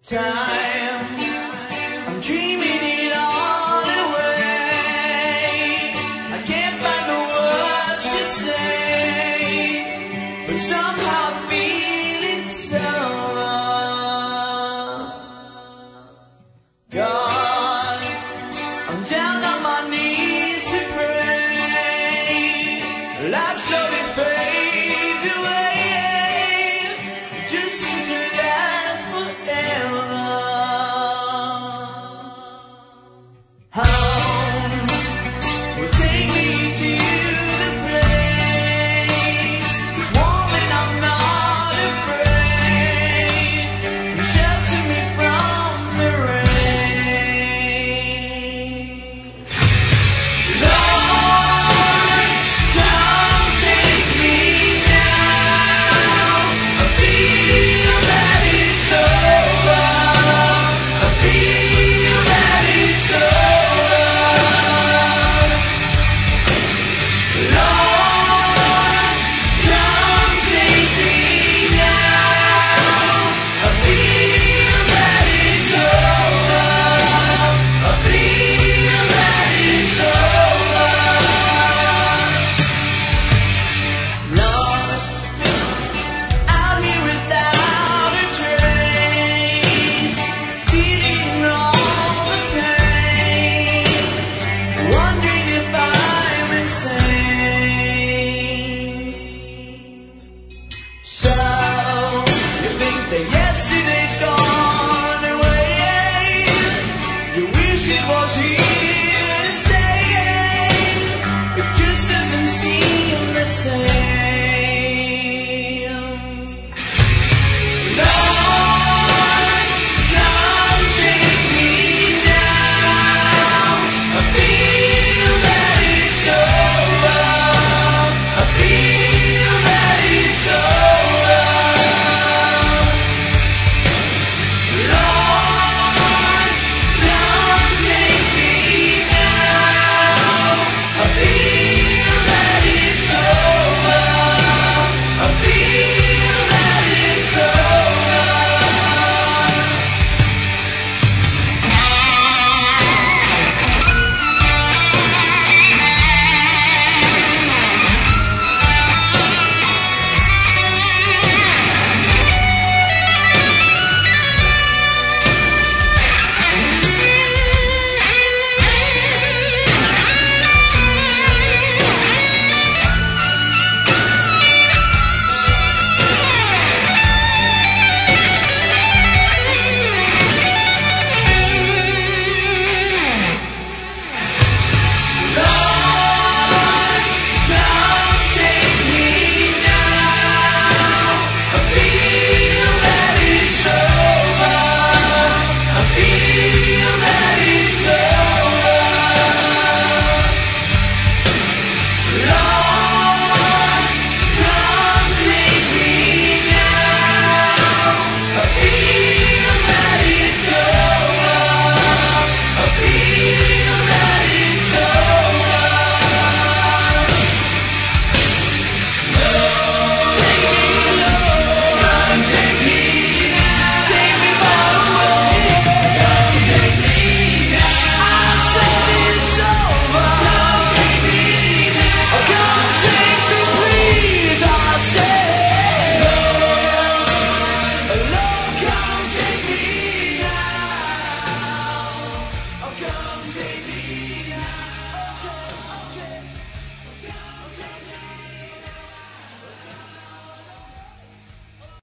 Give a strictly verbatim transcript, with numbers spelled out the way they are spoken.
Time, I'm dreaming it all away. I can't find the words to say, but somehow I feel it so. God, I'm down on my knees to pray. Life slowly fades away. It just seems to last forever. Home will take me to the place that's warm and I'm not afraid. You shelter me from the rain. Lord, come take me now. I feel that it's over. I feel that it's over. Lord, come take me now. I feel that it's over. I feel that it's over. Lost out here without a trace, feeling all the pain, wondering if I'm insane. So you think that yesterday's gone?